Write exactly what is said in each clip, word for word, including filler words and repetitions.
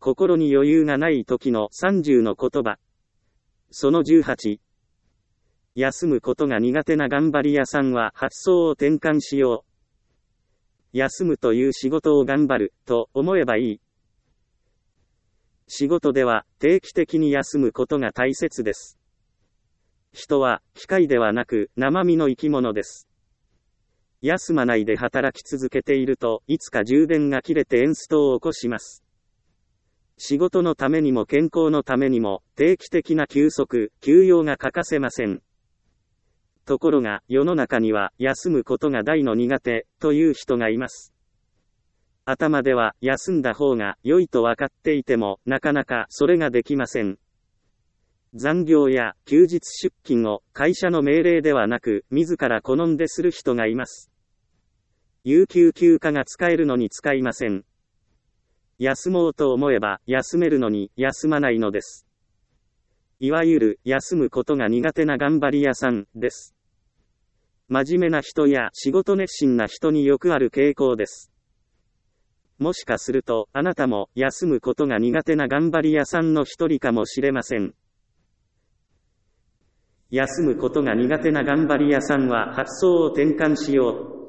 心に余裕がない時のさんじゅうの言葉。そのじゅうはち。休むことが苦手な頑張り屋さんは発想を転換しよう。休むという仕事を頑張る、と思えばいい。仕事では定期的に休むことが大切です。人は機械ではなく生身の生き物です。休まないで働き続けていると、いつか充電が切れてエンストを起こします。仕事のためにも健康のためにも、定期的な休息、休養が欠かせません。ところが、世の中には、休むことが大の苦手、という人がいます。頭では、休んだ方が良いと分かっていても、なかなかそれができません。残業や休日出勤を会社の命令ではなく、自ら好んでする人がいます。有給休暇が使えるのに使いません。休もうと思えば、休めるのに休まないのです。いわゆる、休むことが苦手な頑張り屋さん、です。真面目な人や仕事熱心な人によくある傾向です。もしかすると、あなたも休むことが苦手な頑張り屋さんの一人かもしれません。休むことが苦手な頑張り屋さんは発想を転換しよう。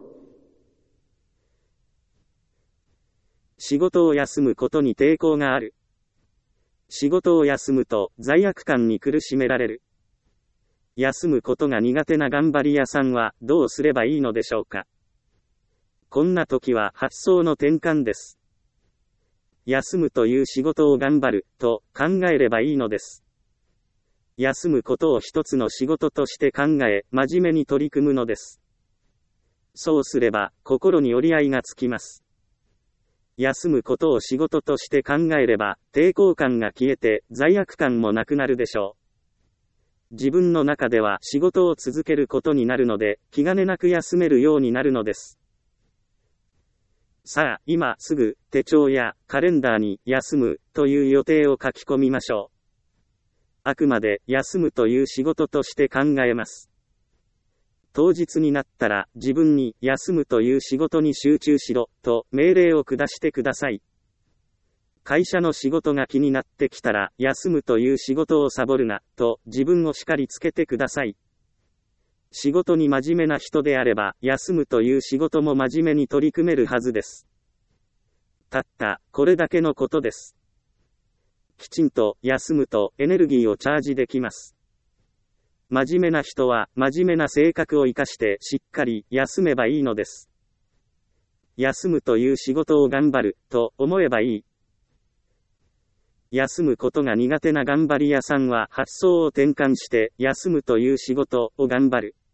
仕事を休むことに抵抗がある。仕事を休むと罪悪感に苦しめられる。休むことが苦手な頑張り屋さんはどうすればいいのでしょうか。こんな時は発想の転換です。休むという仕事を頑張ると考えればいいのです。休むことを一つの仕事として考え、真面目に取り組むのです。そうすれば心に折り合いがつきます。休むことを仕事として考えれば、抵抗感が消えて、罪悪感もなくなるでしょう。自分の中では仕事を続けることになるので、気兼ねなく休めるようになるのです。さあ、今すぐ、手帳やカレンダーに、休む、という予定を書き込みましょう。あくまで、休むという仕事として考えます。当日になったら、自分に、休むという仕事に集中しろ、と命令を下してください。会社の仕事が気になってきたら、休むという仕事をサボるな、と自分を叱りつけてください。仕事に真面目な人であれば、休むという仕事も真面目に取り組めるはずです。たった、これだけのことです。きちんと、休むと、エネルギーをチャージできます。真面目な人は、真面目な性格を生かして、しっかり、休めばいいのです。休むという仕事を頑張る、と思えばいい。休むことが苦手な頑張り屋さんは、発想を転換して、休むという仕事を頑張る。